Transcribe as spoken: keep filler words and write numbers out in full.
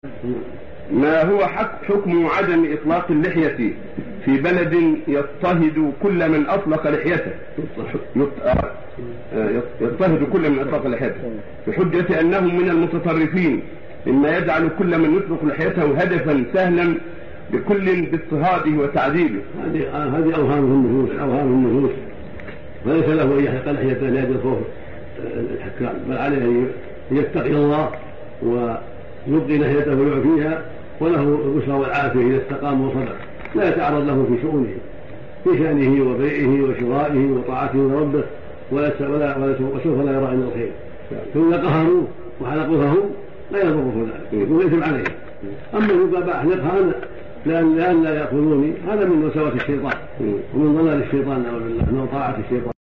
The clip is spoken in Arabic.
ما هو حكم عدم إطلاق اللحية في بلد يضطهد كل من أطلق لحيته يضطهد كل من أطلق لحيته بحجة أنهم من المتطرفين، مما يجعل كل من يطلق لحيته هدفا سهلا لكل باضطهاده وتعذيبه؟ هذه أوهام النفوس أوهام النفوس وليس له أن يحلق لحيته لأجل خوف الحكام، بل عليه أن يتقي الله ويبقي لحيته ويعفيها، وله البشرى والعافية إذا استقام وصدق، لا يتعرض له في شؤونه في شأنه وبيعه وشرائه وطاعته لربه، وسوف لا يرى عند الخير. فإذا قهروه وحلقوا فهم لا يضره ذلك، يكون إثم عليه. أما يبقى أحلقها لأن لا يأخذوني، هذا من وساوس الشيطان ومن ضلال الشيطان، نعوذ بالله، من طاعة الشيطان.